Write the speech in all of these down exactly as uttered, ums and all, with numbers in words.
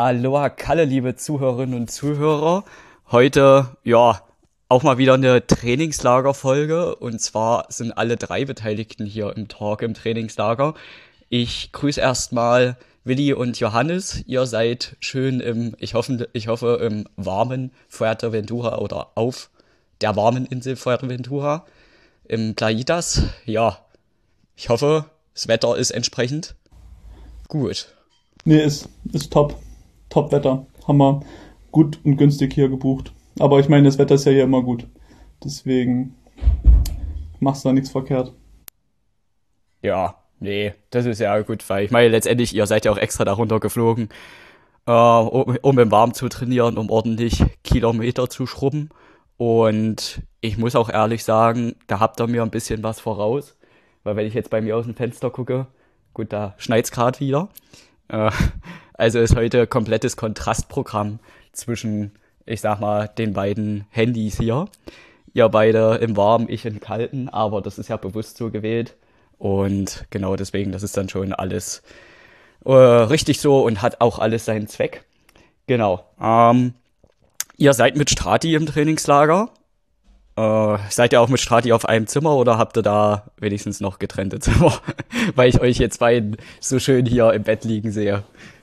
Aloha Kalle, liebe Zuhörerinnen und Zuhörer. Heute, ja, auch mal wieder eine Trainingslagerfolge. Und zwar sind alle drei Beteiligten hier im Talk im Trainingslager. Ich grüße erstmal Willi und Johannes. Ihr seid schön im, ich hoffe, ich hoffe, im warmen Fuerteventura oder auf der warmen Insel Fuerteventura im Playitas. Ja, ich hoffe, das Wetter ist entsprechend gut. Nee, ist, ist top. Top-Wetter. Haben wir gut und günstig hier gebucht. Aber ich meine, das Wetter ist ja hier immer gut. Deswegen machst du da nichts verkehrt. Ja, nee, das ist ja gut, weil ich meine, letztendlich, ihr seid ja auch extra darunter geflogen, äh, um, um im Warm zu trainieren, um ordentlich Kilometer zu schrubben. Und ich muss auch ehrlich sagen, da habt ihr mir ein bisschen was voraus. Weil wenn ich jetzt bei mir aus dem Fenster gucke, gut, da schneit's gerade wieder. Äh, also ist heute komplettes Kontrastprogramm zwischen, ich sag mal, den beiden Handys hier. Ihr beide im Warmen, ich im Kalten, aber das ist ja bewusst so gewählt. Und genau deswegen, das ist dann schon alles äh, richtig so und hat auch alles seinen Zweck. Genau. Ähm, ihr seid mit Strati im Trainingslager. Äh, seid ihr auch mit Strati auf einem Zimmer oder habt ihr da wenigstens noch getrennte Zimmer? Weil ich euch jetzt beiden so schön hier im Bett liegen sehe.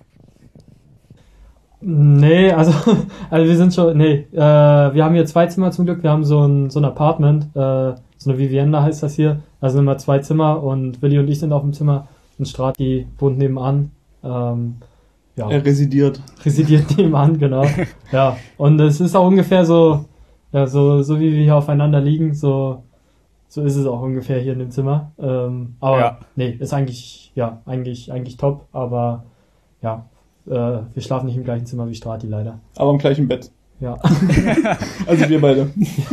Nee, also, also wir sind schon, nee, äh, wir haben hier zwei Zimmer zum Glück, wir haben so ein, so ein Apartment, äh, so eine Vivienda heißt das hier, also immer zwei Zimmer und Willi und ich sind auf dem Zimmer und Strati wohnt nebenan, ähm, ja. Er residiert. Residiert nebenan, genau, ja, und es ist auch ungefähr so, ja, so, so wie wir hier aufeinander liegen, so, so ist es auch ungefähr hier in dem Zimmer, ähm, aber Ja. nee, ist eigentlich, ja, eigentlich, eigentlich top, aber, ja, äh, wir schlafen nicht im gleichen Zimmer wie Strati leider. Aber im gleichen Bett. Ja. Also wir beide.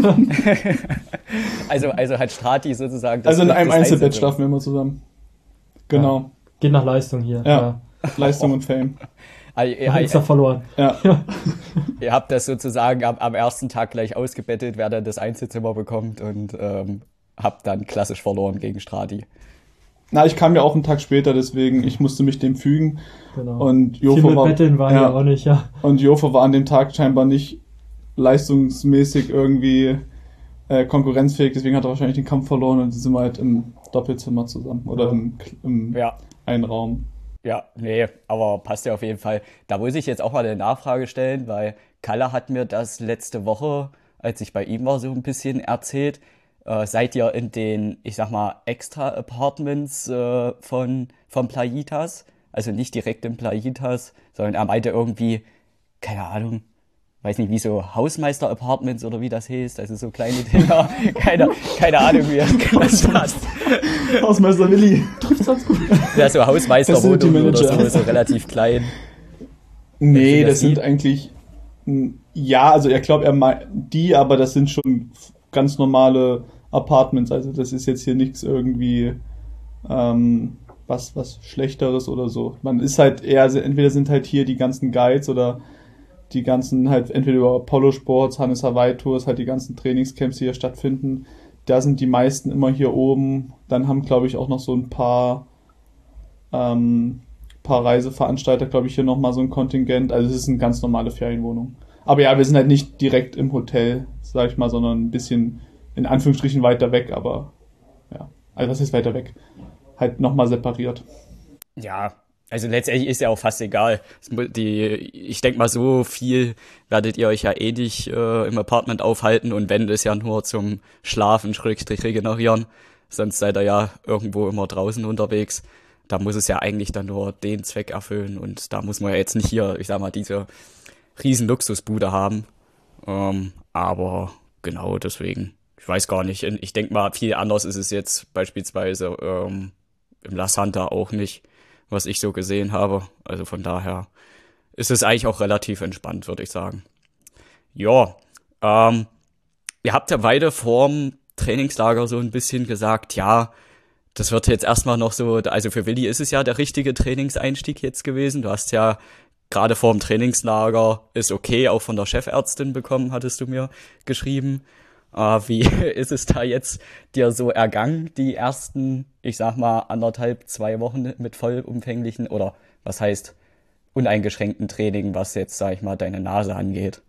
Also, also hat Strati sozusagen das Also in das einem Einzelbett Einzelzimmer. schlafen wir immer zusammen. Genau. Ja. Geht nach Leistung hier. Ja. Leistung und Fame. Also, Ja. ihr, Ist da verloren. Ja. ihr habt das sozusagen am, am ersten Tag gleich ausgebettet, wer dann das Einzelzimmer bekommt und ähm, habt dann klassisch verloren gegen Strati. Na, ich kam ja auch einen Tag später, deswegen ich musste mich dem fügen. Genau. Und Viel Jofo mit war, Betteln war ja auch nicht, ja. und Jofo war an dem Tag scheinbar nicht leistungsmäßig irgendwie äh, konkurrenzfähig, deswegen hat er wahrscheinlich den Kampf verloren und sind wir halt im Doppelzimmer zusammen oder Ja. im, im Ja. einen Raum. Ja, nee, aber passt ja auf jeden Fall. Da muss ich jetzt auch mal eine Nachfrage stellen, weil Kalle hat mir das letzte Woche, als ich bei ihm war, so ein bisschen erzählt. Äh, seid ihr in den, ich sag mal, Extra-Apartments äh, von, von Playitas? Also nicht direkt in Playitas, sondern er meinte irgendwie, keine Ahnung, weiß nicht, wie so Hausmeister-Apartments oder wie das heißt, also so kleine Dinger, keine, keine Ahnung, wie das genannt hat. Hausmeister Willi. Trifft's ganz gut. Ja, so Hausmeisterwohnungen Facility oder so, Manager. so relativ klein. Nee, Sind das das sind die? eigentlich, m, ja, also er glaubt, er meint die, aber das sind schon f- ganz normale Apartments, also das ist jetzt hier nichts irgendwie ähm, was, was Schlechteres oder so. Man ist halt eher, also entweder sind halt hier die ganzen Guides oder die ganzen halt entweder über Polo Sports, Hannes Hawaii Tours, halt die ganzen Trainingscamps, die hier stattfinden. Da sind die meisten immer hier oben. Dann haben, glaube ich, auch noch so ein paar ähm, paar Reiseveranstalter, glaube ich, hier nochmal so ein Kontingent. Also es ist eine ganz normale Ferienwohnung. Aber ja, wir sind halt nicht direkt im Hotel, sag ich mal, sondern ein bisschen in Anführungsstrichen weiter weg, aber ja. Also was ist weiter weg? Halt nochmal separiert. Ja, also letztendlich ist ja auch fast egal. Es mu- Die, ich denke mal, so viel werdet ihr euch ja eh nicht äh, im Apartment aufhalten und wenn, ist ja nur zum Schlafen, Schrägstrich regenerieren. Sonst seid ihr ja irgendwo immer draußen unterwegs. Da muss es ja eigentlich dann nur den Zweck erfüllen und da muss man ja jetzt nicht hier, ich sag mal, diese riesen Luxusbude haben. Ähm, aber genau deswegen, ich weiß gar nicht. Ich denke mal, viel anders ist es jetzt beispielsweise ähm, im La Santa auch nicht, was ich so gesehen habe. Also von daher ist es eigentlich auch relativ entspannt, würde ich sagen. Ja, ähm, ihr habt ja beide vorm Trainingslager so ein bisschen gesagt, ja, das wird jetzt erstmal noch so, also für Willi ist es ja der richtige Trainingseinstieg jetzt gewesen. Du hast ja gerade vorm Trainingslager ist okay, auch von der Chefärztin bekommen, hattest du mir geschrieben. Äh, wie ist es da jetzt dir so ergangen, die ersten, ich sag mal, anderthalb, zwei Wochen mit vollumfänglichen, oder was heißt uneingeschränkten Training, was jetzt, sag ich mal, deine Nase angeht?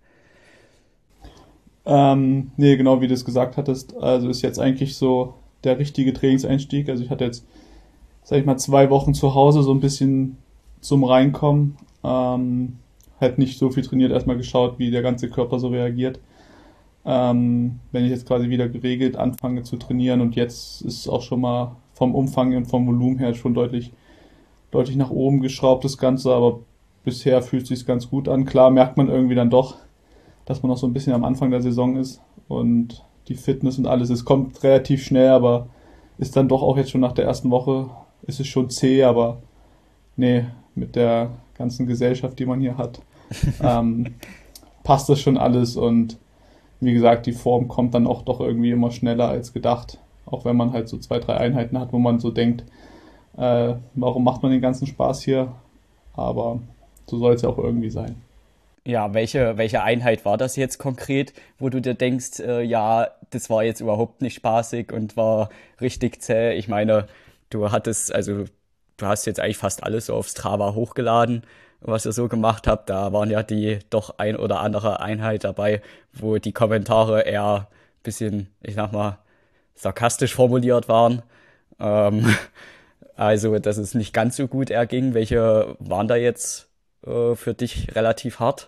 Ähm, nee, genau wie du es gesagt hattest. Also ist jetzt eigentlich so der richtige Trainingseinstieg. Also ich hatte jetzt, sag ich mal, zwei Wochen zu Hause so ein bisschen zum Reinkommen. Ähm, halt nicht so viel trainiert, erstmal geschaut, wie der ganze Körper so reagiert. Ähm, wenn ich jetzt quasi wieder geregelt anfange zu trainieren und jetzt ist es auch schon mal vom Umfang und vom Volumen her schon deutlich, deutlich nach oben geschraubt, das Ganze, aber bisher fühlt es sich ganz gut an. Klar merkt man irgendwie dann doch, dass man noch so ein bisschen am Anfang der Saison ist und die Fitness und alles, es kommt relativ schnell, aber ist dann doch auch jetzt schon nach der ersten Woche, ist es schon zäh, aber nee, mit der ganzen Gesellschaft, die man hier hat, ähm, passt das schon alles und wie gesagt, die Form kommt dann auch doch irgendwie immer schneller als gedacht, auch wenn man halt so zwei, drei Einheiten hat, wo man so denkt, äh, warum macht man den ganzen Spaß hier, aber so soll es ja auch irgendwie sein. Ja, welche, welche Einheit war das jetzt konkret, wo du dir denkst, äh, ja, das war jetzt überhaupt nicht spaßig und war richtig zäh? Ich meine, du hattest, also du hast jetzt eigentlich fast alles so auf Strava hochgeladen, was ihr so gemacht habt. Da waren ja die doch ein oder andere Einheit dabei, wo die Kommentare eher ein bisschen, ich sag mal, sarkastisch formuliert waren. Ähm, also, dass es nicht ganz so gut erging. Welche waren da jetzt äh, für dich relativ hart?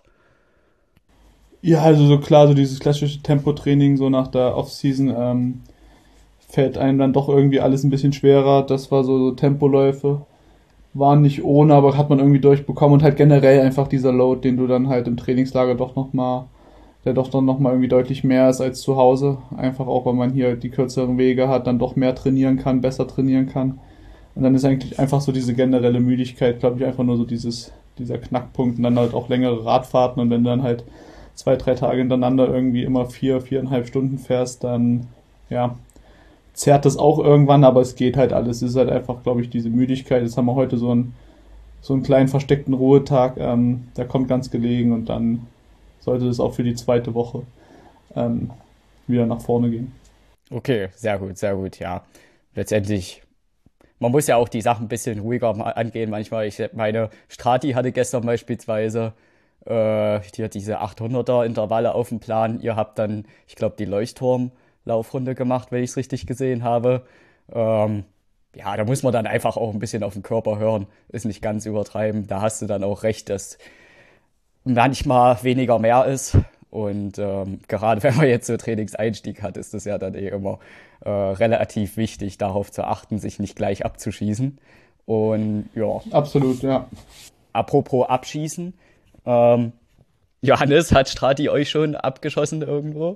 Ja, also so klar, so dieses klassische Tempotraining so nach der Offseason ähm, fällt einem dann doch irgendwie alles ein bisschen schwerer. Das war so, so Tempoläufe. Waren nicht ohne, aber hat man irgendwie durchbekommen und halt generell einfach dieser Load, den du dann halt im Trainingslager doch nochmal, der doch dann nochmal irgendwie deutlich mehr ist als zu Hause. Einfach auch, weil man hier die kürzeren Wege hat, dann doch mehr trainieren kann, besser trainieren kann. Und dann ist eigentlich einfach so diese generelle Müdigkeit, glaube ich, einfach nur so dieses, dieser Knackpunkt und dann halt auch längere Radfahrten und wenn du dann halt zwei, drei Tage hintereinander irgendwie immer vier, viereinhalb Stunden fährst, dann, ja, zerrt das auch irgendwann, aber es geht halt alles. Es ist halt einfach, glaube ich, diese Müdigkeit. Jetzt haben wir heute so einen, so einen kleinen versteckten Ruhetag, ähm, der kommt ganz gelegen und dann sollte das auch für die zweite Woche ähm, wieder nach vorne gehen. Okay, sehr gut, sehr gut, ja. Letztendlich, man muss ja auch die Sachen ein bisschen ruhiger ma- angehen manchmal. Ich meine, Strati hatte gestern beispielsweise äh, die hat diese achthunderter Intervalle auf dem Plan. Ihr habt dann, ich glaube, die Leuchtturmlaufrunde gemacht, wenn ich es richtig gesehen habe. Ähm, ja, da muss man dann einfach auch ein bisschen auf den Körper hören. Ist nicht ganz übertreiben. Da hast du dann auch recht, dass manchmal weniger mehr ist. Und ähm, gerade wenn man jetzt so Trainingseinstieg hat, ist es ja dann eh immer äh, relativ wichtig, darauf zu achten, sich nicht gleich abzuschießen. Und ja, Absolut, ja. apropos Abschießen, ähm, Johannes, hat Strati euch schon abgeschossen irgendwo?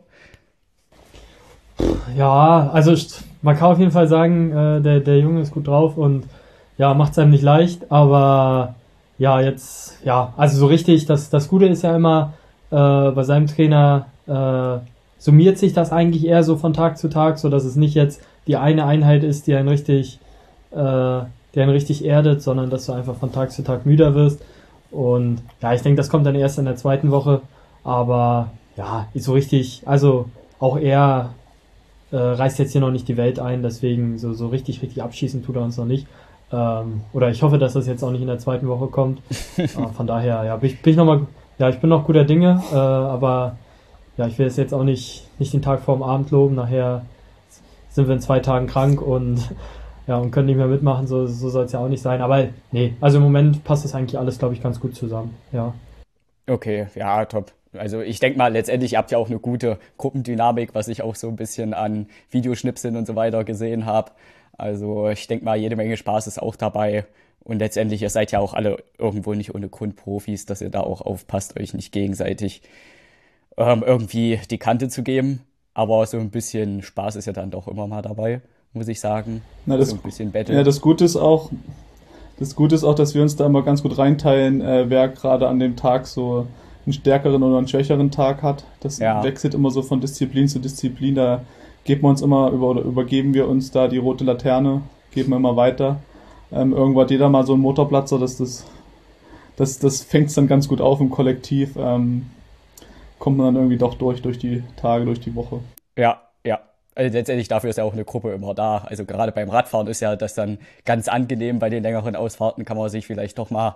Ja, also ich- man kann auf jeden Fall sagen, äh, der, der Junge ist gut drauf und ja, macht es einem nicht leicht, aber ja, jetzt, ja, also so richtig, das, das Gute ist ja immer, äh, bei seinem Trainer äh, summiert sich das eigentlich eher so von Tag zu Tag, so dass es nicht jetzt die eine Einheit ist, die einen richtig, äh, die einen richtig erdet, sondern dass du einfach von Tag zu Tag müder wirst. Und ja, ich denke, das kommt dann erst in der zweiten Woche, aber ja, so richtig, also auch er äh, reißt jetzt hier noch nicht die Welt ein, deswegen so, so richtig, richtig abschießen tut er uns noch nicht. Ähm, oder ich hoffe, dass das jetzt auch nicht in der zweiten Woche kommt. Äh, von daher, ja, bin ich, bin ich noch mal, ja, ich bin noch guter Dinge, äh, aber ja, ich will es jetzt auch nicht, nicht den Tag vorm Abend loben. Nachher sind wir in zwei Tagen krank und ja, und können nicht mehr mitmachen, so, so soll es ja auch nicht sein. Aber nee, also im Moment passt das eigentlich alles, glaube ich, ganz gut zusammen. Ja. Okay, ja, top. Also ich denke mal, letztendlich habt ihr auch eine gute Gruppendynamik, was ich auch so ein bisschen an Videoschnipseln und so weiter gesehen habe. Also ich denke mal, jede Menge Spaß ist auch dabei. Und letztendlich, ihr seid ja auch alle irgendwo nicht ohne Grund Profis, dass ihr da auch aufpasst, euch nicht gegenseitig ähm, irgendwie die Kante zu geben. Aber so ein bisschen Spaß ist ja dann doch immer mal dabei, muss ich sagen. Na, So das, ein bisschen ja, Battle. das Gute ist auch, das Gute ist auch, dass wir uns da immer ganz gut reinteilen, äh, wer gerade an dem Tag so einen stärkeren oder einen schwächeren Tag hat. Das Ja, wechselt immer so von Disziplin zu Disziplin. Da geben wir uns immer über oder übergeben wir uns da die rote Laterne, geben wir immer weiter. Ähm, irgendwo hat jeder mal so einen Motorplatzer, dass das, das, das fängt es dann ganz gut auf im Kollektiv. Ähm, kommt man dann irgendwie doch durch, durch die Tage, durch die Woche. ja, ja. Also letztendlich dafür ist ja auch eine Gruppe immer da. Also gerade beim Radfahren ist ja das dann ganz angenehm. Bei den längeren Ausfahrten kann man sich vielleicht doch mal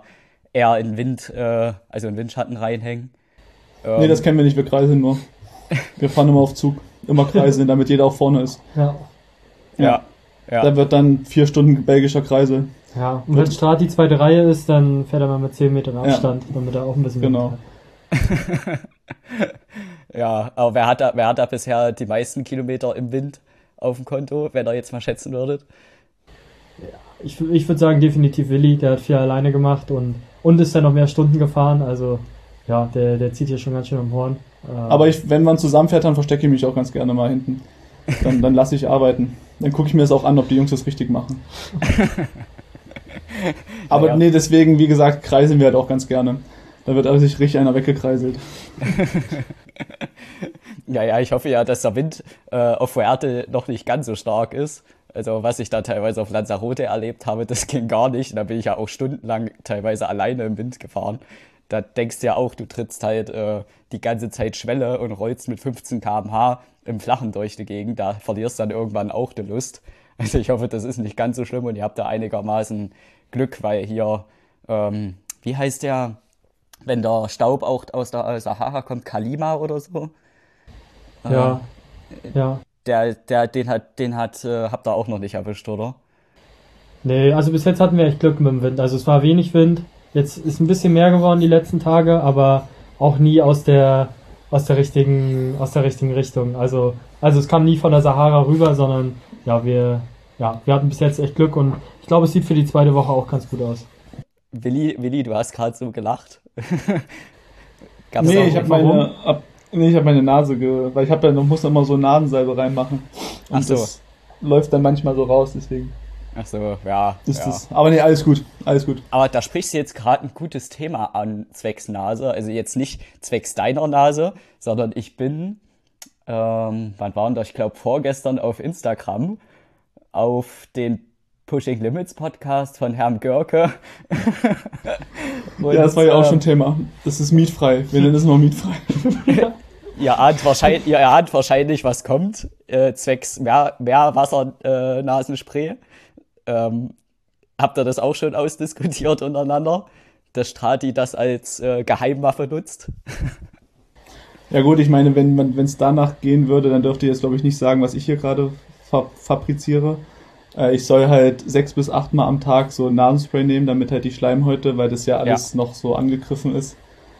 eher in Wind, äh, also in Windschatten reinhängen. Ähm, Nee, das kennen wir nicht, wir kreiseln nur. Wir fahren immer auf Zug. Immer kreiseln, damit jeder auch vorne ist. Ja. ja, ja. Da wird dann vier Stunden belgischer Kreisel. Ja, und wenn Strat die zweite Reihe ist, dann fährt er mal mit zehn Metern Abstand, ja. damit er auch ein bisschen Genau. hat. Ja, aber wer hat, da, wer hat da bisher die meisten Kilometer im Wind auf dem Konto, wenn ihr jetzt mal schätzen würdet? Ich, ich würde sagen, definitiv Willi, der hat viel alleine gemacht und, und ist dann noch mehr Stunden gefahren, also ja, der, der zieht hier schon ganz schön am Horn. Aber ich, wenn man zusammenfährt, dann verstecke ich mich auch ganz gerne mal hinten. Dann, dann lasse ich arbeiten. Dann gucke ich mir das auch an, ob die Jungs das richtig machen. Aber ja. nee, deswegen, wie gesagt, kreisen wir halt auch ganz gerne. Da wird also sich richtig einer weggekreiselt. Ja, ja, ich hoffe ja, dass der Wind äh, auf Fuerte noch nicht ganz so stark ist. Also was ich da teilweise auf Lanzarote erlebt habe, das ging gar nicht. Da bin ich ja auch stundenlang teilweise alleine im Wind gefahren. Da denkst du ja auch, du trittst halt äh, die ganze Zeit Schwelle und rollst mit fünfzehn Kilometer pro Stunde im Flachen durch die Gegend. Da verlierst dann irgendwann auch die Lust. Also ich hoffe, das ist nicht ganz so schlimm und ihr habt da einigermaßen Glück, weil hier, ähm, wie heißt der, wenn der Staub auch aus der Sahara kommt, Kalima oder so? Ja, äh, ja. Der, der, den hat, den hat, äh, habt ihr auch noch nicht erwischt, oder? Nee, also bis jetzt hatten wir echt Glück mit dem Wind. Also es war wenig Wind. Jetzt ist ein bisschen mehr geworden die letzten Tage, aber auch nie aus der aus der richtigen aus der richtigen Richtung. Also also es kam nie von der Sahara rüber, sondern ja wir ja wir hatten bis jetzt echt Glück und ich glaube es sieht für die zweite Woche auch ganz gut aus. Willi, Willi, du hast gerade so gelacht. Gab's nee, auch ich habe meine ab, nee, ich habe meine Nase ge, weil ich habe ja noch muss immer so Nasensalbe reinmachen und Ach so. Das läuft dann manchmal so raus, deswegen. Ach so, ja. Ist ja. das. Aber nee, alles gut, alles gut. Aber da sprichst du jetzt gerade ein gutes Thema an, zwecks Nase. Also jetzt nicht zwecks deiner Nase, sondern ich bin, ähm, wann war denn das? Ich glaube vorgestern auf Instagram auf den Pushing Limits Podcast von Herrn Görke. Und, ja, das war ja auch ähm, schon Thema. Das ist mietfrei. Wir nennen das noch mietfrei. Ihr ahnt wahrscheinlich, ihr ahnt wahrscheinlich, was kommt, äh, zwecks Meer, Meerwasser-Nasenspray. Äh, ähm, habt ihr das auch schon ausdiskutiert untereinander, dass Strati das als äh, Geheimwaffe nutzt? Ja gut, ich meine, wenn man, wenn es danach gehen würde, dann dürft ihr jetzt, glaube ich, nicht sagen, was ich hier gerade fa- fabriziere. Äh, ich soll halt sechs bis acht Mal am Tag so Nasenspray nehmen, damit halt die Schleimhäute, weil das ja alles ja. noch so angegriffen ist,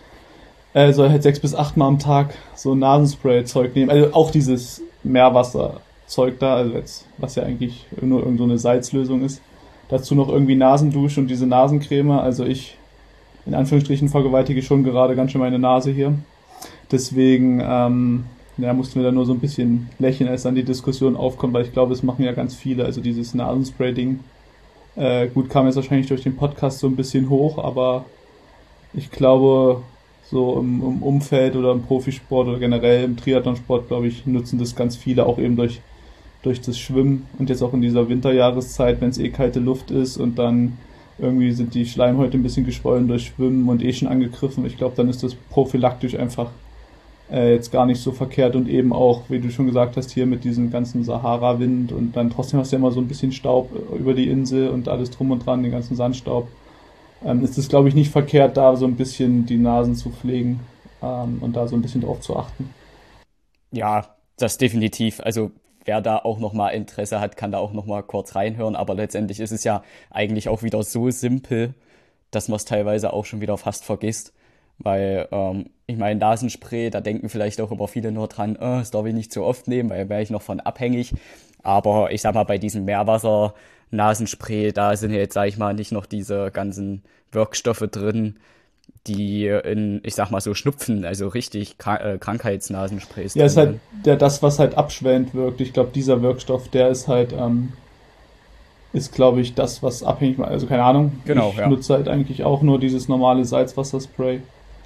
äh, soll halt sechs bis acht Mal am Tag so Nasenspray-Zeug nehmen. Also auch dieses Meerwasserzeug da, also jetzt, was ja eigentlich nur irgend so eine Salzlösung ist. Dazu noch irgendwie Nasendusche und diese Nasencreme. Also ich, in Anführungsstrichen, vergewaltige schon gerade ganz schön meine Nase hier. Deswegen ähm, ja, mussten wir da nur so ein bisschen lächeln, als dann die Diskussion aufkommt, weil ich glaube, es machen ja ganz viele. Also dieses Nasenspray-Ding, äh, gut, kam jetzt wahrscheinlich durch den Podcast so ein bisschen hoch, aber ich glaube, so im, im Umfeld oder im Profisport oder generell im Triathlonsport, glaube ich, nutzen das ganz viele, auch eben durch, durch das Schwimmen und jetzt auch in dieser Winterjahreszeit, wenn es eh kalte Luft ist und dann irgendwie sind die Schleimhäute ein bisschen geschwollen durch Schwimmen und eh schon angegriffen. Ich glaube, dann ist das prophylaktisch einfach äh, jetzt gar nicht so verkehrt und eben auch, wie du schon gesagt hast, hier mit diesem ganzen Sahara-Wind und dann trotzdem hast du ja immer so ein bisschen Staub über die Insel und alles drum und dran, den ganzen Sandstaub. Ähm, ist es, glaube ich, nicht verkehrt, da so ein bisschen die Nasen zu pflegen ähm, und da so ein bisschen drauf zu achten. Ja, das definitiv. Also wer da auch nochmal Interesse hat, kann da auch nochmal kurz reinhören. Aber letztendlich ist es ja eigentlich auch wieder so simpel, dass man es teilweise auch schon wieder fast vergisst. Weil, ähm, ich meine, Nasenspray, da denken vielleicht auch immer viele nur dran, oh, das darf ich nicht zu oft nehmen, weil wäre ich noch von abhängig. Aber ich sag mal, bei diesem Meerwasser Nasenspray, da sind ja jetzt, sag ich mal, nicht noch diese ganzen Wirkstoffe drin, die in, ich sag mal so, Schnupfen, also richtig Krank- äh, Krankheitsnasensprays. Ja, ist halt der, das, was halt abschwellend wirkt. Ich glaube, dieser Wirkstoff, der ist halt, ähm, ist, glaube ich, das, was abhängig macht. Also keine Ahnung. Genau, ich ja. nutze halt eigentlich auch nur dieses normale Salzwasserspray.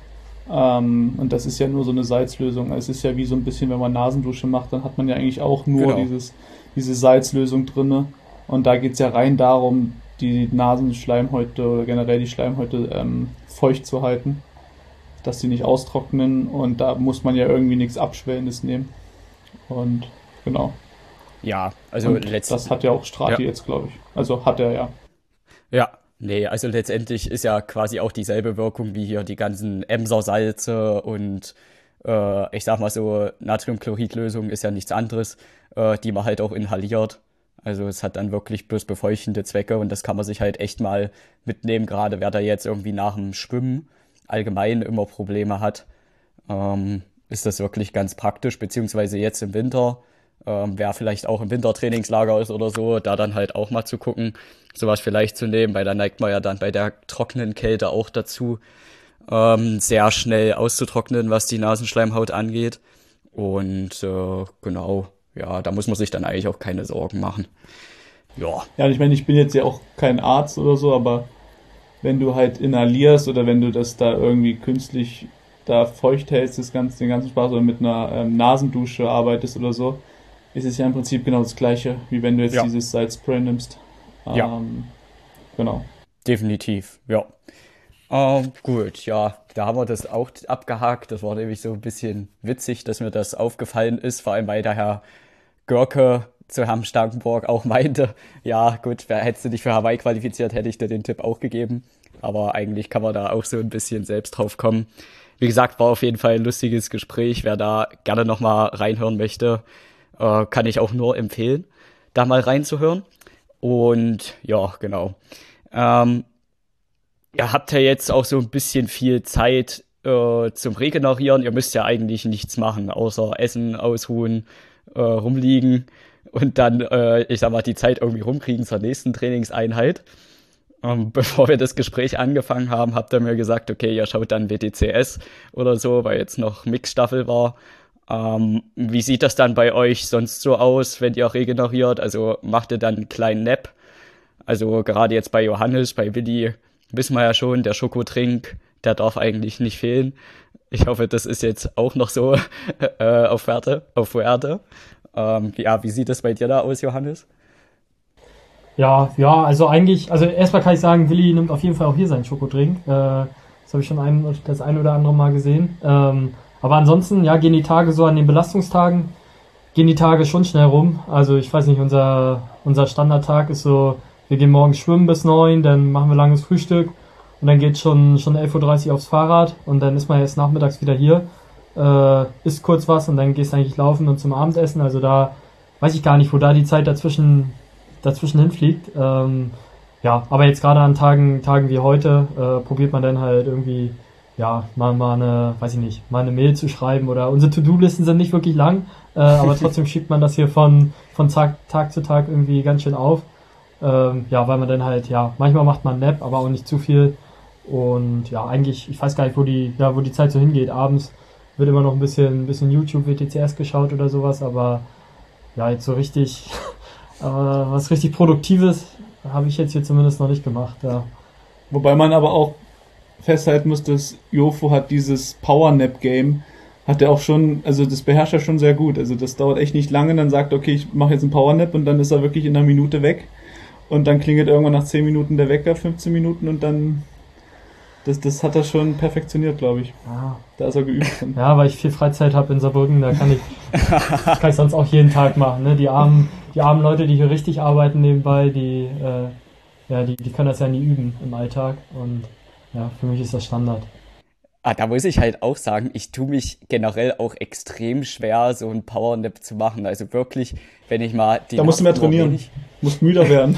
Ähm, und das ist ja nur so eine Salzlösung. Also es ist ja wie so ein bisschen, wenn man Nasendusche macht, dann hat man ja eigentlich auch nur genau. dieses, diese Salzlösung drinne. Und da geht es ja rein darum, die Nasenschleimhäute oder generell die Schleimhäute ähm, feucht zu halten, dass sie nicht austrocknen und da muss man ja irgendwie nichts Abschwellendes nehmen. Und genau. Ja, also und letztendlich. das hat ja auch Strati ja. jetzt, glaube ich. Also hat er ja. Ja, Nee, also letztendlich ist ja quasi auch dieselbe Wirkung wie hier die ganzen Emser-Salze und äh, ich sag mal so, Natriumchloridlösung ist ja nichts anderes, äh, die man halt auch inhaliert. Also es hat dann wirklich bloß befeuchtende Zwecke und das kann man sich halt echt mal mitnehmen, gerade wer da jetzt irgendwie nach dem Schwimmen allgemein immer Probleme hat, ähm, ist das wirklich ganz praktisch, beziehungsweise jetzt im Winter, ähm, wer vielleicht auch im Wintertrainingslager ist oder so, da dann halt auch mal zu gucken, sowas vielleicht zu nehmen, weil da neigt man ja dann bei der trockenen Kälte auch dazu, ähm, sehr schnell auszutrocknen, was die Nasenschleimhaut angeht. Und äh, genau, ja, da muss man sich dann eigentlich auch keine Sorgen machen. Ja, Ja, und ich meine, ich bin jetzt ja auch kein Arzt oder so, aber wenn du halt inhalierst oder wenn du das da irgendwie künstlich da feucht hältst, das ganze, den ganzen Spaß oder mit einer ähm, Nasendusche arbeitest oder so, ist es ja im Prinzip genau das Gleiche, wie wenn du jetzt ja, dieses Salzspray nimmst. ja, Ähm, genau. definitiv, ja. Ähm, gut, ja, da haben wir das auch abgehakt. Das war nämlich so ein bisschen witzig, dass mir das aufgefallen ist, vor allem weil der Herr Görke zu Herrn Starkenborg auch meinte, ja gut, wer hättest du dich für Hawaii qualifiziert, hätte ich dir den Tipp auch gegeben. Aber eigentlich kann man da auch so ein bisschen selbst drauf kommen. Wie gesagt, war auf jeden Fall ein lustiges Gespräch. Wer da gerne nochmal reinhören möchte, äh, kann ich auch nur empfehlen, da mal reinzuhören. Und ja, genau. Ähm, Ihr habt ja jetzt auch so ein bisschen viel Zeit äh, zum Regenerieren. Ihr müsst ja eigentlich nichts machen, außer essen, ausruhen, äh, rumliegen und dann, äh, ich sag mal, die Zeit irgendwie rumkriegen zur nächsten Trainingseinheit. Ähm, bevor wir das Gespräch angefangen haben, habt ihr mir gesagt, okay, ihr schaut dann W T C S oder so, weil jetzt noch Mixstaffel war. Ähm, wie sieht das dann bei euch sonst so aus, wenn ihr regeneriert? Also macht ihr dann einen kleinen Nap? Also gerade jetzt bei Johannes, bei Willi, wissen wir ja schon, der Schokotrink, der darf eigentlich nicht fehlen. Ich hoffe, das ist jetzt auch noch so äh, auf Werte, auf Werte. Ähm, ja, wie sieht das bei dir da aus, Johannes? Ja, ja, also eigentlich, also erstmal kann ich sagen, Willi nimmt auf jeden Fall auch hier seinen Schokodrink. Äh, das habe ich schon ein, das ein oder andere Mal gesehen. Ähm, aber ansonsten, ja, gehen die Tage so an den Belastungstagen, gehen die Tage schon schnell rum. Also ich weiß nicht, unser, unser Standardtag ist so, wir gehen morgens schwimmen bis neun, dann machen wir langes Frühstück und dann geht schon schon elf Uhr dreißig aufs Fahrrad und dann ist man jetzt nachmittags wieder hier, äh, isst kurz was und dann gehst du eigentlich laufen und zum Abendessen. Also da weiß ich gar nicht, wo da die Zeit dazwischen dazwischen hinfliegt. Ähm, ja, aber jetzt gerade an Tagen Tagen wie heute äh, probiert man dann halt irgendwie ja mal mal eine, weiß ich nicht, mal eine Mail zu schreiben oder unsere To-Do-Listen sind nicht wirklich lang, äh, aber trotzdem schiebt man das hier von von Tag, Tag zu Tag irgendwie ganz schön auf. Ähm, ja, weil man dann halt, ja, manchmal macht man Nap, aber auch nicht zu viel. Und ja, eigentlich, ich weiß gar nicht, wo die, ja, wo die Zeit so hingeht. Abends wird immer noch ein bisschen, ein bisschen YouTube W T C S geschaut oder sowas, aber ja, jetzt so richtig, äh, was richtig Produktives habe ich jetzt hier zumindest noch nicht gemacht. Ja. Wobei man aber auch festhalten muss, dass Jofo hat dieses Power-Nap-Game, hat er auch schon, also das beherrscht er schon sehr gut. Also das dauert echt nicht lange, dann sagt er, okay, ich mache jetzt einen Power-Nap und dann ist er wirklich in einer Minute weg. Und dann klingelt irgendwann nach zehn Minuten der Wecker, fünfzehn Minuten und dann, das, das hat er schon perfektioniert, glaube ich. Ja. Da ist er geübt drin. Ja, weil ich viel Freizeit habe in Saarbrücken, da kann ich, das kann ich sonst auch jeden Tag machen. Ne? Die armen, die armen Leute, die hier richtig arbeiten nebenbei, die, äh, ja, die, die können das ja nie üben im Alltag und ja, für mich ist das Standard. Ah, da muss ich halt auch sagen, ich tue mich generell auch extrem schwer, so ein Powernap zu machen. Also wirklich, wenn ich mal die Da musst du mehr Nacht trainieren. wenig- Du musst müder werden.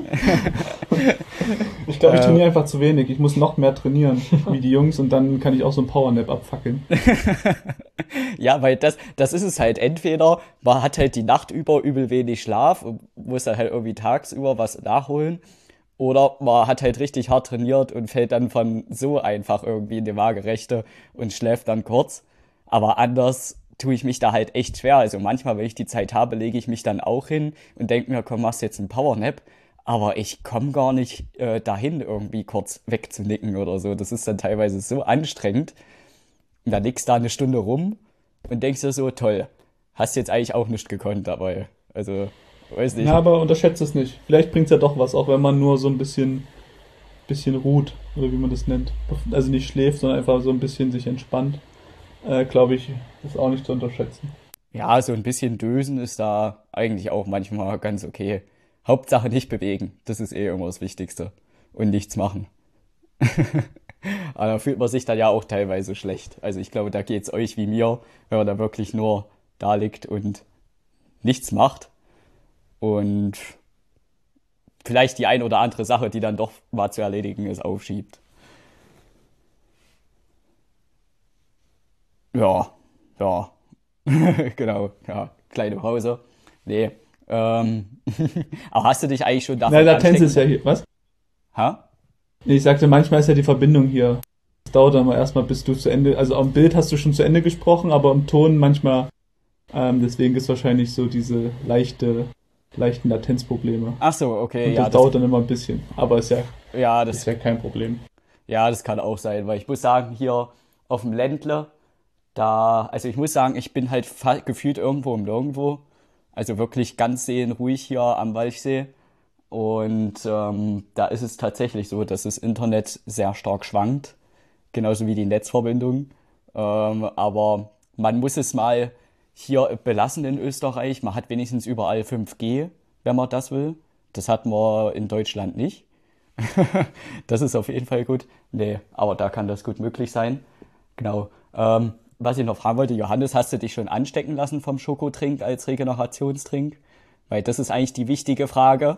Ich glaube, ich Äh. trainiere einfach zu wenig. Ich muss noch mehr trainieren, wie die Jungs, und dann kann ich auch so ein Powernap abfackeln. Ja, weil das, das ist es halt. Entweder man hat halt die Nacht über übel wenig Schlaf und muss dann halt irgendwie tagsüber was nachholen. Oder man hat halt richtig hart trainiert und fällt dann von so einfach irgendwie in die Waagerechte und schläft dann kurz. Aber anders tue ich mich da halt echt schwer. Also manchmal, wenn ich die Zeit habe, lege ich mich dann auch hin und denke mir, komm, machst jetzt einen Powernap. Aber ich komme gar nicht äh, dahin, irgendwie kurz wegzunicken oder so. Das ist dann teilweise so anstrengend. Und dann liegst du da eine Stunde rum und denkst dir so, toll, hast jetzt eigentlich auch nichts gekonnt dabei. Also, weiß nicht. Ja, aber unterschätzt es nicht. Vielleicht bringt es ja doch was, auch wenn man nur so ein bisschen, bisschen ruht, oder wie man das nennt. Also nicht schläft, sondern einfach so ein bisschen sich entspannt. Äh, Glaube ich, ist auch nicht zu unterschätzen. Ja, so ein bisschen Dösen ist da eigentlich auch manchmal ganz okay. Hauptsache nicht bewegen. Das ist eh immer das Wichtigste. und nichts machen. Aber da fühlt man sich dann ja auch teilweise schlecht. Also ich glaube, da geht's euch wie mir, wenn man da wirklich nur da liegt und nichts macht. Und vielleicht die ein oder andere Sache, die dann doch mal zu erledigen ist, aufschiebt. Ja, ja, genau, ja, kleine Pause. Nee, ähm, aber hast du dich eigentlich schon Na, davon Latenz ist ja anstecken? hier. Was? Ha? Nee, ich sagte, manchmal ist ja die Verbindung hier. Es dauert dann mal erstmal, bis du zu Ende. Also am Bild hast du schon zu Ende gesprochen, aber im Ton manchmal. Ähm, deswegen ist wahrscheinlich so diese leichte, leichten Latenzprobleme. Ach so, okay, Und ja, das das, dauert dann immer ein bisschen. Aber ist ja, ja, ist das, ja kein Problem. ja, das kann auch sein, weil ich muss sagen, hier auf dem Ländle, da, also ich muss sagen, ich bin halt fa- gefühlt irgendwo im Nirgendwo. Also wirklich ganz seelenruhig hier am Walchsee. Und ähm, da ist es tatsächlich so, dass das Internet sehr stark schwankt, genauso wie die Netzverbindung. Ähm, aber man muss es mal hier belassen in Österreich. Man hat wenigstens überall fünf G, wenn man das will. Das hat man in Deutschland nicht. Das ist auf jeden Fall gut. Nee, aber da kann das gut möglich sein. Genau. Ähm, was ich noch fragen wollte, Johannes, hast du dich schon anstecken lassen vom Schokotrink als Regenerationstrink? Weil das ist eigentlich die wichtige Frage.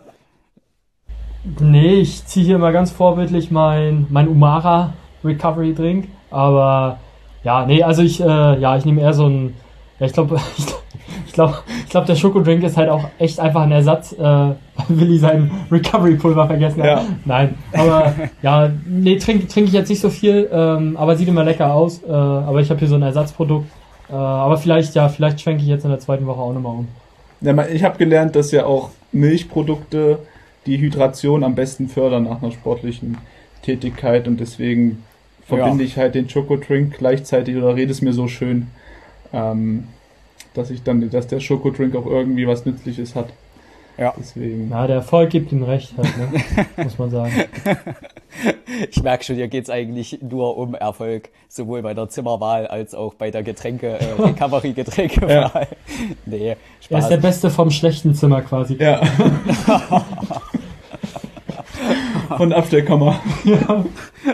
Nee, ich ziehe hier mal ganz vorbildlich mein, mein Umara Recovery Drink. Aber ja, nee, also ich, äh, ja, ich nehme eher so ein, ja, ich glaube, ich, ich glaube, ich glaube, der Schokodrink ist halt auch echt einfach ein Ersatz, äh, weil Willi sein Recovery Pulver vergessen hat. Ja. Nein, aber ja, nee, trinke trink ich jetzt nicht so viel, ähm, aber sieht immer lecker aus. Äh, aber ich habe hier so ein Ersatzprodukt. Äh, aber vielleicht, ja, vielleicht schwenke ich jetzt in der zweiten Woche auch nochmal um. Ja, ma- ich habe gelernt, dass ja auch Milchprodukte die Hydration am besten fördern nach einer sportlichen Tätigkeit und deswegen verbinde Ja. ich halt den Schokodrink gleichzeitig oder rede es mir so schön, ähm, dass ich dann, dass der Schokodrink auch irgendwie was Nützliches hat. Ja. Deswegen. Ja, der Erfolg gibt ihm recht halt, ne? Muss man sagen. Ich merke schon, hier geht's eigentlich nur um Erfolg, sowohl bei der Zimmerwahl als auch bei der Getränke, äh, Recovery-Getränkewahl. Nee, Er ist der Spaß. Beste vom schlechten Zimmer quasi. Ja. Von Abstellkammer. Ja.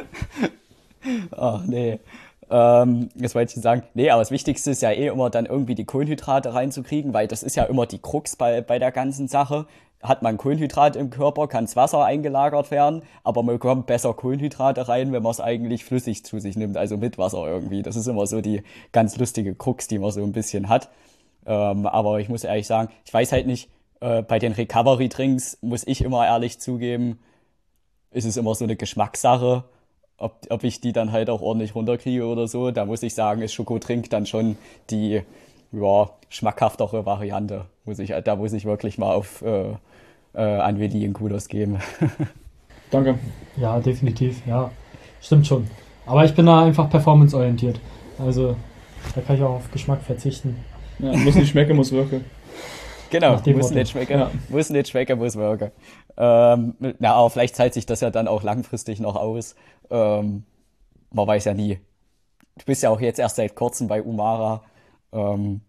Ach, nee. Ähm, das wollte ich sagen. Nee, aber das Wichtigste ist ja eh immer dann irgendwie die Kohlenhydrate reinzukriegen, weil das ist ja immer die Krux bei, bei der ganzen Sache. Hat man Kohlenhydrat im Körper, kann das Wasser eingelagert werden, aber man bekommt besser Kohlenhydrate rein, wenn man es eigentlich flüssig zu sich nimmt, also mit Wasser irgendwie. Das ist immer so die ganz lustige Krux, die man so ein bisschen hat. Ähm, aber ich muss ehrlich sagen, ich weiß halt nicht, äh, bei den Recovery-Drinks muss ich immer ehrlich zugeben, ist es immer so eine Geschmackssache, ob, ob ich die dann halt auch ordentlich runterkriege oder so. Da muss ich sagen, ist Schokotrink dann schon die, ja, schmackhaftere Variante. Muss ich, da muss ich wirklich mal auf äh, äh, an Willi einen Kudos geben. Danke. Ja, definitiv, ja. Stimmt schon. Aber ich bin da einfach performanceorientiert. Also, da kann ich auch auf Geschmack verzichten. Ja, muss nicht schmecken, muss wirken. Genau, Nach dem muss Motto. nicht schmecken, Ja. muss nicht schmecken, muss wirken. Ähm, na, aber vielleicht zahlt sich das ja dann auch langfristig noch aus. Ähm, man weiß ja nie. Du bist ja auch jetzt erst seit kurzem bei Umara. Ähm,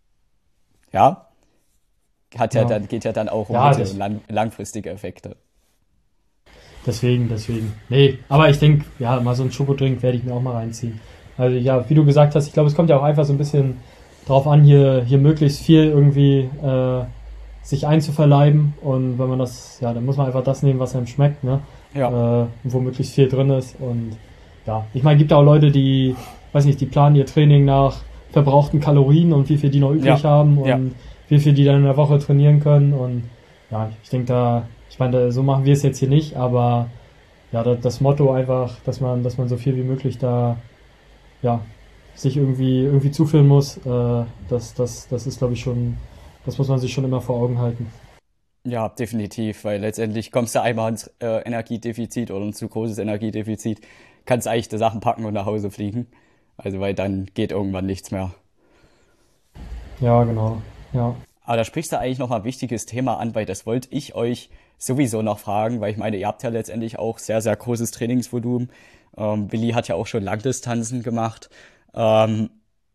ja, hat ja Ja. dann, geht ja dann auch um Ja, mittel- das- und lang, langfristige Effekte. Deswegen, deswegen. Nee, aber ich denke, ja, mal so einen Schokodrink werde ich mir auch mal reinziehen. Also ja, wie du gesagt hast, ich glaube, es kommt ja auch einfach so ein bisschen drauf an, hier, hier möglichst viel irgendwie äh, sich einzuverleiben. Und wenn man das, ja, dann muss man einfach das nehmen, was einem schmeckt, ne? Ja, Äh, wo möglichst viel drin ist. Und ja, ich meine, gibt auch Leute, die, weiß nicht, die planen ihr Training nach verbrauchten Kalorien und wie viel die noch übrig Ja, haben und ja. wie viel die dann in der Woche trainieren können. Und ja, ich denke da, ich meine, da- so machen wir es jetzt hier nicht, aber ja, da, das Motto einfach, dass man, dass man so viel wie möglich da, ja, sich irgendwie, irgendwie zuführen muss, äh, das, das, das ist, glaube ich, schon, das muss man sich schon immer vor Augen halten. ja, definitiv, weil letztendlich kommst du einmal ins äh, Energiedefizit oder ein zu großes Energiedefizit, kannst eigentlich die Sachen packen und nach Hause fliegen. Also, weil dann geht irgendwann nichts mehr. Ja, genau. Ja. Aber da sprichst du eigentlich noch mal ein wichtiges Thema an, weil das wollte ich euch sowieso noch fragen, weil ich meine, ihr habt ja letztendlich auch sehr, sehr großes Trainingsvolumen. Ähm, Willi hat ja auch schon Langdistanzen gemacht. Ähm,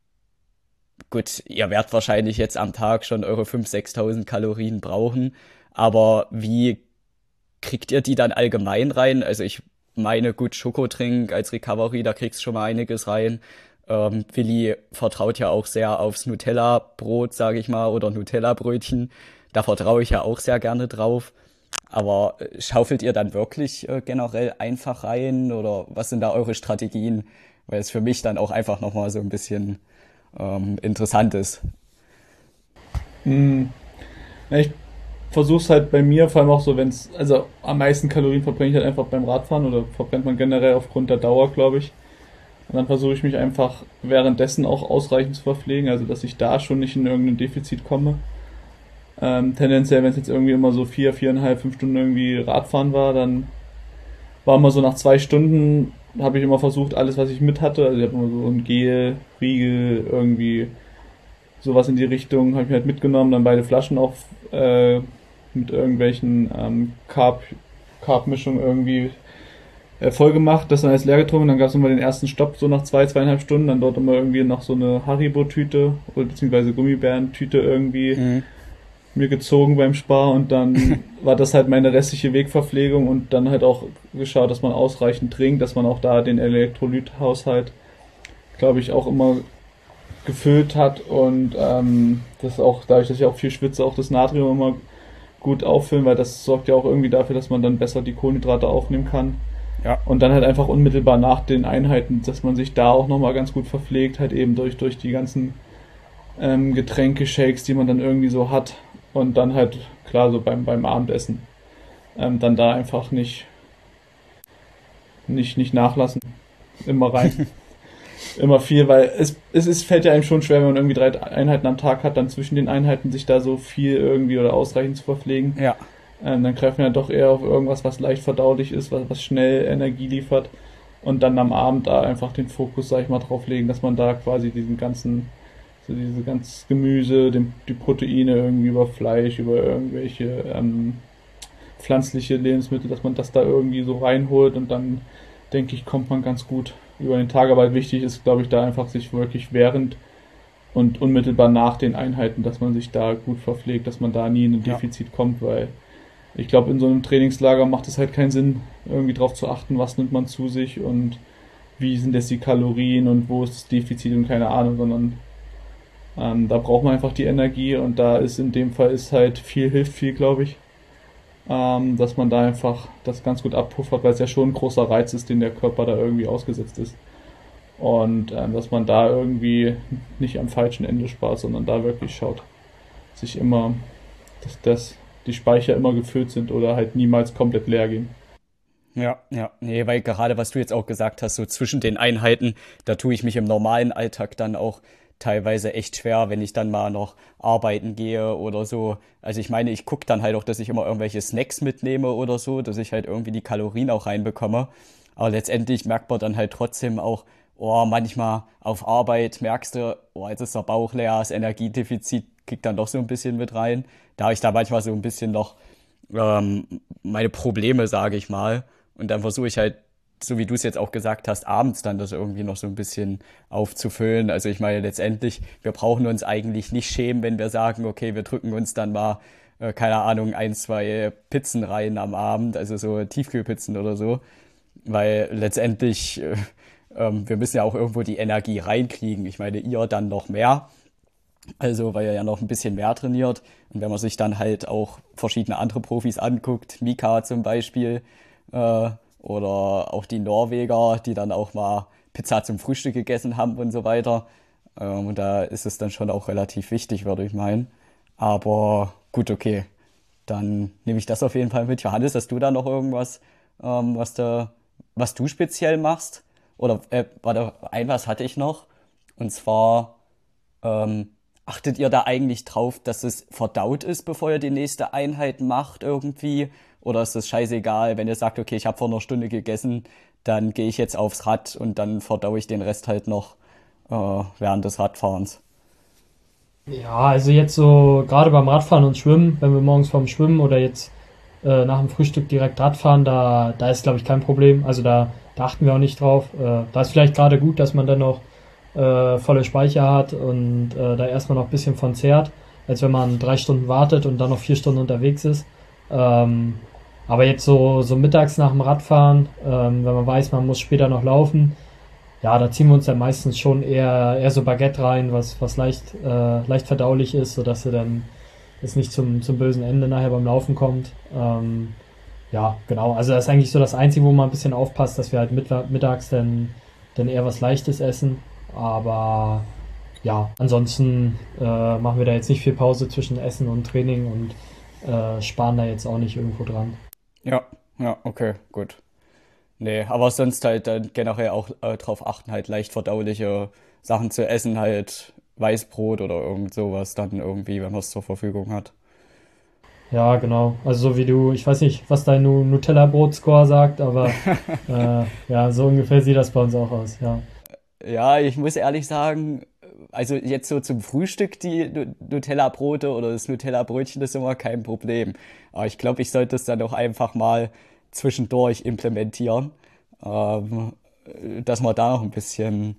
gut, ihr werdet wahrscheinlich jetzt am Tag schon eure fünftausend, sechstausend Kalorien brauchen, aber wie kriegt ihr die dann allgemein rein? Also ich meine, gut, Schokotrink als Recovery, da kriegst du schon mal einiges rein. Ähm, Willi vertraut ja auch sehr aufs Nutella-Brot, sage ich mal, oder Nutella-Brötchen. Da vertraue ich ja auch sehr gerne drauf. Aber äh, schaufelt ihr dann wirklich äh, generell einfach rein oder was sind da eure Strategien? Weil es für mich dann auch einfach nochmal so ein bisschen ähm, interessant ist. Hm. Ja, ich versuche es halt bei mir, vor allem auch so, wenn es, also am meisten Kalorien verbrenne ich halt einfach beim Radfahren oder verbrennt man generell aufgrund der Dauer, glaube ich. Und dann versuche ich mich einfach währenddessen auch ausreichend zu verpflegen, also dass ich da schon nicht in irgendein Defizit komme. Ähm, tendenziell, wenn es jetzt irgendwie immer so vier, viereinhalb, fünf Stunden irgendwie Radfahren war, dann war immer so nach zwei Stunden, habe ich immer versucht, alles, was ich mit hatte, also ich habe immer so ein Gel, Riegel, irgendwie sowas in die Richtung, habe ich mir halt mitgenommen, dann beide Flaschen auch äh, mit irgendwelchen ähm, Carb, Carb-Mischungen irgendwie äh, voll gemacht, das dann alles leer getrunken, dann gab es immer den ersten Stopp so nach zwei, zweieinhalb Stunden, dann dort immer irgendwie noch so eine Haribo-Tüte oder beziehungsweise Gummibären-Tüte irgendwie Mhm. mir gezogen beim Spar und dann war das halt meine restliche Wegverpflegung und dann halt auch geschaut, dass man ausreichend trinkt, dass man auch da den Elektrolythaushalt, glaube ich, auch immer gefüllt hat und ähm, das auch, dadurch, dass ich auch viel schwitze, auch das Natrium immer gut auffüllen, weil das sorgt ja auch irgendwie dafür, dass man dann besser die Kohlenhydrate aufnehmen kann. Ja, Und dann halt einfach unmittelbar nach den Einheiten, dass man sich da auch nochmal ganz gut verpflegt, halt eben durch, durch die ganzen ähm, Getränke, Shakes, die man dann irgendwie so hat. Und dann halt, klar, so beim, beim Abendessen, ähm, dann da einfach nicht, nicht, nicht nachlassen. Immer rein. Immer viel, weil es, es ist, fällt ja einem schon schwer, wenn man irgendwie drei Einheiten am Tag hat, dann zwischen den Einheiten sich da so viel irgendwie oder ausreichend zu verpflegen. ja, Ähm, dann greifen wir ja doch eher auf irgendwas, was leicht verdaulich ist, was, was schnell Energie liefert. Und dann am Abend da einfach den Fokus, sag ich mal, drauf legen, dass man da quasi diesen ganzen, so diese ganze Gemüse, den, die Proteine irgendwie über Fleisch, über irgendwelche ähm, pflanzliche Lebensmittel, dass man das da irgendwie so reinholt und dann, denke ich, kommt man ganz gut über den Tag. Aber halt wichtig ist, glaube ich, da einfach sich wirklich während und unmittelbar nach den Einheiten, dass man sich da gut verpflegt, dass man da nie in ein ja, Defizit kommt, weil ich glaube, in so einem Trainingslager macht es halt keinen Sinn, irgendwie drauf zu achten, was nimmt man zu sich und wie sind jetzt die Kalorien und wo ist das Defizit und keine Ahnung, sondern ähm, da braucht man einfach die Energie und da ist in dem Fall ist halt viel hilft viel, glaube ich, ähm, dass man da einfach das ganz gut abpuffert, weil es ja schon ein großer Reiz ist, den der Körper da irgendwie ausgesetzt ist. Und ähm, dass man da irgendwie nicht am falschen Ende spart, sondern da wirklich schaut, sich immer, dass das, die Speicher immer gefüllt sind oder halt niemals komplett leer gehen. ja, ja. Nee, weil gerade was du jetzt auch gesagt hast, so zwischen den Einheiten, da tue ich mich im normalen Alltag dann auch teilweise echt schwer, wenn ich dann mal noch arbeiten gehe oder so. Also ich meine, ich gucke dann halt auch, dass ich immer irgendwelche Snacks mitnehme oder so, dass ich halt irgendwie die Kalorien auch reinbekomme. Aber letztendlich merkt man dann halt trotzdem auch, oh, manchmal auf Arbeit merkst du, oh, jetzt ist der Bauch leer, das Energiedefizit kickt dann doch so ein bisschen mit rein. Da habe ich da manchmal so ein bisschen noch ähm, meine Probleme, sage ich mal. Und dann versuche ich halt, so wie du es jetzt auch gesagt hast, abends dann das irgendwie noch so ein bisschen aufzufüllen. Also ich meine, letztendlich, wir brauchen uns eigentlich nicht schämen, wenn wir sagen, okay, wir drücken uns dann mal, äh, keine Ahnung, ein, zwei Pizzen rein am Abend, also so Tiefkühlpizzen oder so. Weil letztendlich, äh, ähm, wir müssen ja auch irgendwo die Energie reinkriegen. Ich meine, ihr dann noch mehr. Also, weil er ja noch ein bisschen mehr trainiert. Und wenn man sich dann halt auch verschiedene andere Profis anguckt, Mika zum Beispiel, äh, oder auch die Norweger, die dann auch mal Pizza zum Frühstück gegessen haben und so weiter. Ähm, und da ist es dann schon auch relativ wichtig, würde ich meinen. Aber gut, okay. Dann nehme ich das auf jeden Fall mit. Johannes, hast du da noch irgendwas, ähm, was du, was du speziell machst? Oder, äh, warte, ein was hatte ich noch. Und zwar, ähm, achtet ihr da eigentlich drauf, dass es verdaut ist, bevor ihr die nächste Einheit macht irgendwie? Oder ist es scheißegal, wenn ihr sagt, okay, ich habe vor einer Stunde gegessen, dann gehe ich jetzt aufs Rad und dann verdaue ich den Rest halt noch äh, während des Radfahrens? Ja, also jetzt so gerade beim Radfahren und Schwimmen, wenn wir morgens vorm Schwimmen oder jetzt äh, nach dem Frühstück direkt Radfahren, da, da ist glaube ich kein Problem. Also da, da achten wir auch nicht drauf. Äh, da ist vielleicht gerade gut, dass man dann noch äh, volle Speicher hat und äh, da erstmal noch ein bisschen von zehrt, als wenn man drei Stunden wartet und dann noch vier Stunden unterwegs ist. Ähm, Aber jetzt so, so mittags nach dem Radfahren, ähm, wenn man weiß, man muss später noch laufen, ja, da ziehen wir uns dann meistens schon eher, eher so Baguette rein, was, was leicht, äh, leicht verdaulich ist, sodass sie dann es nicht zum, zum bösen Ende nachher beim Laufen kommt. Ähm, ja, genau. Also das ist eigentlich so das Einzige, wo man ein bisschen aufpasst, dass wir halt mit, mittags dann, dann eher was Leichtes essen. Aber ja, ansonsten äh, machen wir da jetzt nicht viel Pause zwischen Essen und Training und äh, sparen da jetzt auch nicht irgendwo dran. Ja, ja, okay, gut. Nee, aber sonst halt dann generell auch äh, drauf achten, halt leicht verdauliche Sachen zu essen, halt Weißbrot oder irgend sowas dann irgendwie, wenn man es zur Verfügung hat. Ja, genau. Also so wie du, ich weiß nicht, was dein Nu- Nutella-Brot-Score sagt, aber äh, ja, so ungefähr sieht das bei uns auch aus, ja. Ja, ich muss ehrlich sagen, also jetzt so zum Frühstück die Nu- Nutella-Brote oder das Nutella-Brötchen, das ist immer kein Problem. Aber ich glaube, ich sollte es dann auch einfach mal zwischendurch implementieren, ähm, dass man da noch ein bisschen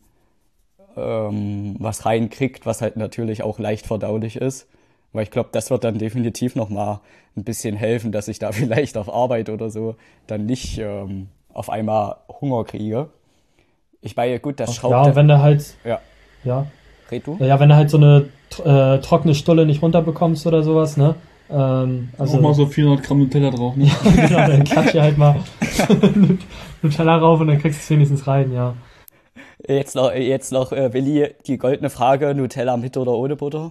ähm, was reinkriegt, was halt natürlich auch leicht verdaulich ist. Weil ich glaube, das wird dann definitiv nochmal ein bisschen helfen, dass ich da vielleicht auf Arbeit oder so dann nicht ähm, auf einmal Hunger kriege. Ich meine, gut, das Ja, schraubt. und wenn du halt, Ja, ja, red du? ja, wenn du halt so eine tr- äh, trockene Stulle nicht runterbekommst oder sowas, ne? Ähm, Also, also, auch mal so vierhundert Gramm Nutella drauf, ne? genau, dann klatsch dir halt mal Nutella rauf und dann kriegst du es wenigstens rein, ja. Jetzt noch, jetzt noch äh, Willi, die goldene Frage, Nutella mit oder ohne Butter?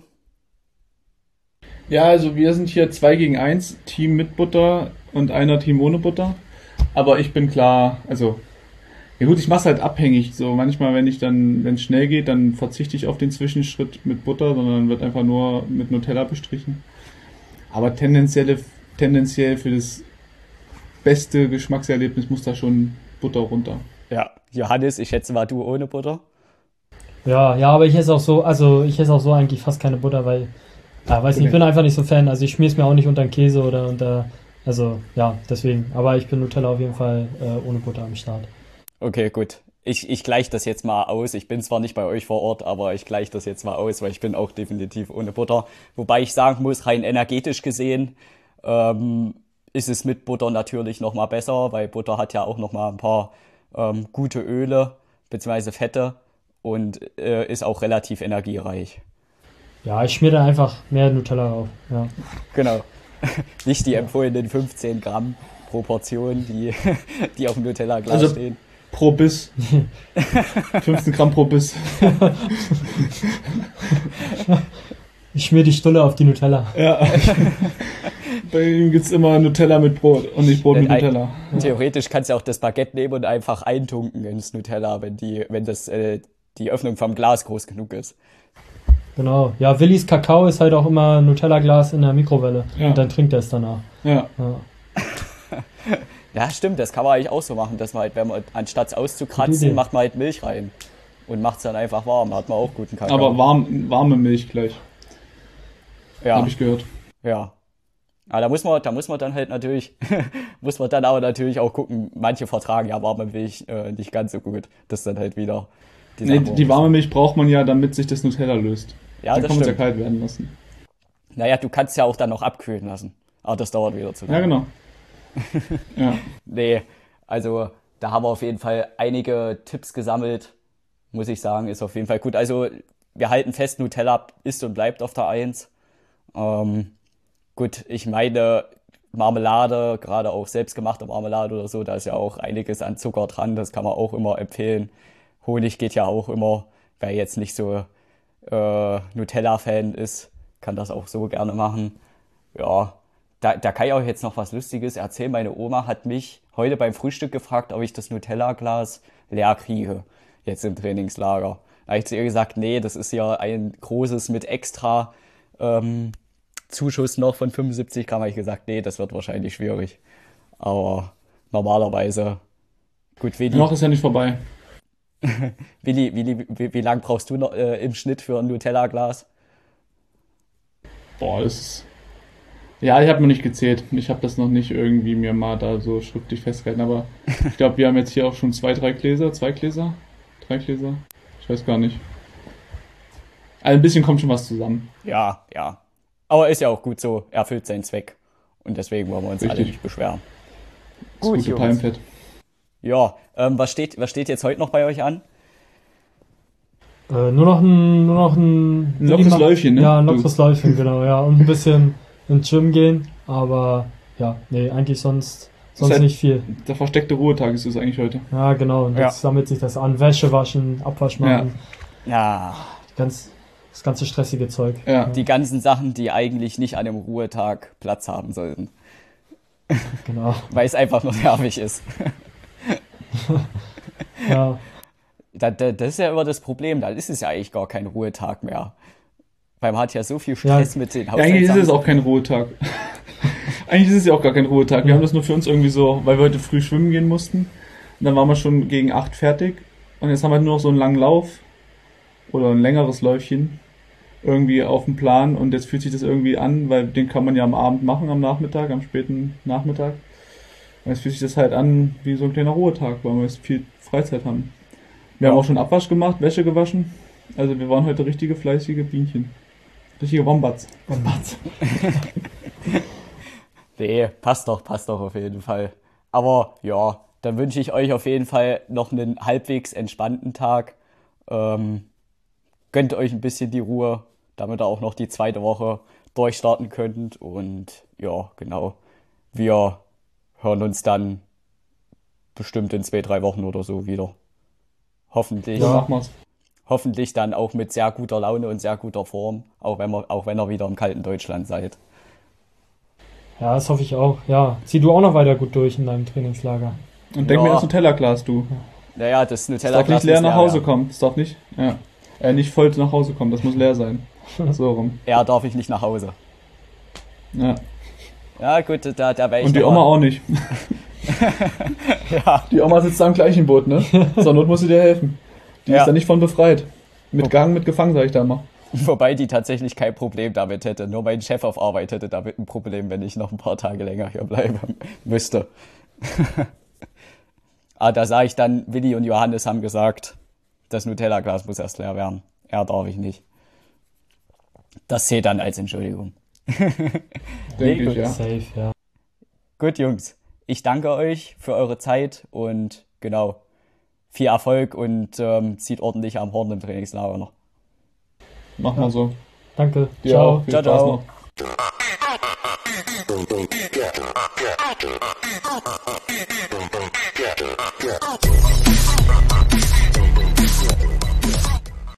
Ja, also wir sind hier zwei gegen eins, Team mit Butter und einer Team ohne Butter. Aber ich bin klar, also, ja gut, ich mache es halt abhängig. So manchmal, wenn ich dann, wenn es schnell geht, dann verzichte ich auf den Zwischenschritt mit Butter, sondern wird einfach nur mit Nutella bestrichen. Aber tendenziell, tendenziell für das beste Geschmackserlebnis muss da schon Butter runter. Ja, Johannes, ich schätze mal du ohne Butter. Ja, ja, aber ich esse auch so, also ich esse auch so eigentlich fast keine Butter, weil, ja, weiß nicht, ich bin einfach nicht so Fan. Also ich schmier es mir auch nicht unter den Käse oder unter, also ja, deswegen. Aber ich bin Nutella auf jeden Fall äh, ohne Butter am Start. Okay, gut. Ich, ich gleiche das jetzt mal aus. Ich bin zwar nicht bei euch vor Ort, aber ich gleiche das jetzt mal aus, weil ich bin auch definitiv ohne Butter. Wobei ich sagen muss, rein energetisch gesehen, ähm, ist es mit Butter natürlich nochmal besser, weil Butter hat ja auch nochmal ein paar ähm, gute Öle bzw. Fette und äh, ist auch relativ energiereich. Ja, ich schmier da einfach mehr Nutella drauf. Ja. Genau. Nicht die empfohlenen fünfzehn Gramm pro Portion, die, die auf dem Nutella-Glas Also stehen. pro Biss. fünfzehn Gramm pro Biss. Ich schmier die Stulle auf die Nutella. Ja. Bei ihm gibt's immer Nutella mit Brot und nicht Brot mit Denn ein- Nutella. Theoretisch kannst du auch das Baguette nehmen und einfach eintunken ins Nutella, wenn die, wenn das, äh, die Öffnung vom Glas groß genug ist. Genau. Ja, Willis Kakao ist halt auch immer Nutella-Glas in der Mikrowelle. Ja. Und dann trinkt er es danach. Ja. Ja. Ja, stimmt, das kann man eigentlich auch so machen, dass man halt, wenn man anstatt es Gute auszukratzen, Idee. macht man halt Milch rein und macht es dann einfach warm. Da hat man auch guten Kakao. Aber warm, warme Milch gleich, ja, habe ich gehört. ja. Aber da muss man, da muss man dann halt natürlich, muss man dann aber natürlich auch gucken, manche vertragen ja warme Milch äh, nicht ganz so gut. Das ist dann halt wieder die Nee, Sache. die warme Milch braucht man ja, damit sich das Nutella löst. Ja, Dann das kann man es ja stimmt. kalt werden lassen. Naja, du kannst ja auch dann noch abkühlen lassen. Aber das dauert wieder zu Ja, lange. genau. Ja. Nee, also da haben wir auf jeden Fall einige Tipps gesammelt, muss ich sagen, ist auf jeden Fall gut. Also wir halten fest, Nutella ist und bleibt auf der Eins. Ähm, gut, ich meine, Marmelade, gerade auch selbstgemachte Marmelade oder so, da ist ja auch einiges an Zucker dran, das kann man auch immer empfehlen. Honig geht ja auch immer, wer jetzt nicht so äh, Nutella-Fan ist, kann das auch so gerne machen. Ja, da, da kann ich auch jetzt noch was Lustiges erzählen. Meine Oma hat mich heute beim Frühstück gefragt, ob ich das Nutella-Glas leer kriege, jetzt im Trainingslager. Da habe ich zu ihr gesagt, nee, das ist ja ein großes mit extra ähm, Zuschuss noch von fünfundsiebzig Gramm. Habe ich gesagt, nee, das wird wahrscheinlich schwierig. Aber normalerweise, gut, Willi, Noch ist ja nicht vorbei. Willi, Willi, wie, wie lang brauchst du noch äh, im Schnitt für ein Nutella-Glas? Boah, das ist. Ja, ich habe mir nicht gezählt. Ich habe das noch nicht irgendwie mir mal da so schriftlich festgehalten. Aber ich glaube, wir haben jetzt hier auch schon zwei, drei Gläser. Zwei Gläser? Drei Gläser? Ich weiß gar nicht. Also ein bisschen kommt schon was zusammen. Ja, ja. Aber ist ja auch gut so, erfüllt seinen Zweck. Und deswegen wollen wir uns alle Richtig. nicht beschweren. Gut, gute Jungs. Palmfett. Ja, ähm, was steht, was steht jetzt heute noch bei euch an? Äh, nur noch ein, nur noch ein, Ein lockeres macht- Läufchen, ne? Ja, ein Du. lockeres Läufchen, genau, ja. Und ein bisschen ins Gym gehen, aber ja, nee, eigentlich sonst, sonst halt- nicht viel. Der versteckte Ruhetag ist es eigentlich heute. Ja, genau, und Ja. jetzt sammelt sich das an. Wäsche waschen, Abwasch machen, Ja, ganz, das ganze stressige Zeug. Ja. die ganzen Sachen, die eigentlich nicht an einem Ruhetag Platz haben sollten, Genau, weil es einfach nur nervig ist. ja. Da, da, das ist ja immer das Problem, dann ist es ja eigentlich gar kein Ruhetag mehr. Weil man hat ja so viel Ja. Stress mit den Ja, eigentlich ist es Haushaltssachen. auch kein Ruhetag. Eigentlich ist es ja auch gar kein Ruhetag. Wir haben das nur für uns irgendwie so, weil wir heute früh schwimmen gehen mussten. Und dann waren wir schon gegen acht fertig. Und jetzt haben wir nur noch so einen langen Lauf oder ein längeres Läufchen irgendwie auf dem Plan. Und jetzt fühlt sich das irgendwie an, weil den kann man ja am Abend machen, am Nachmittag, am späten Nachmittag. Und jetzt fühlt sich das halt an wie so ein kleiner Ruhetag, weil wir jetzt viel Freizeit haben. Wir Ja. haben auch schon Abwasch gemacht, Wäsche gewaschen. Also wir waren heute richtige fleißige Bienchen. Richtige Wombats. Wombats. Nee, passt doch, passt doch auf jeden Fall. Aber ja, dann wünsche ich euch auf jeden Fall noch einen halbwegs entspannten Tag. Ähm, gönnt euch ein bisschen die Ruhe, damit ihr auch noch die zweite Woche durchstarten könnt. Und ja, genau. Wir hören uns dann bestimmt in zwei, drei Wochen oder so wieder. Hoffentlich. So machen wir's. Hoffentlich dann auch mit sehr guter Laune und sehr guter Form, auch wenn, wir, auch wenn ihr wieder im kalten Deutschland seid. Ja, das hoffe ich auch. Ja, zieh du auch noch weiter gut durch in deinem Trainingslager. Und denk Ja. mir das Nutella-Glas, du. Naja, das Es Nutella darf nicht leer nach Hause werden. kommen. Es darf nicht, ja. Äh, nicht voll nach Hause kommen. Das muss leer sein. So rum. Ja, darf ich nicht nach Hause. Ja. Ja, gut, da, da wäre ich Und die noch Oma mal- auch nicht. Ja, Die Oma sitzt da im gleichen Boot, ne? Zur Not muss sie dir helfen. Die Ja. ist da nicht von befreit. Mit Gang, mit Gefangen, sag ich da immer. wobei die tatsächlich kein Problem damit hätte. Nur mein Chef auf Arbeit hätte damit ein Problem, wenn ich noch ein paar Tage länger hier bleiben müsste. Ah, da sah ich dann, Willi und Johannes haben gesagt, das Nutella-Glas muss erst leer werden. Er darf ich nicht. Das zählt dann als Entschuldigung. Denke gut. ich, ja. Safe, ja. Gut, Jungs, ich danke euch für eure Zeit und genau, viel Erfolg und ähm, zieht ordentlich am Horn im Trainingslager noch. Mach mal so. Danke. Dir Ciao. auch. Viel Ciao, Spaß ciao. noch.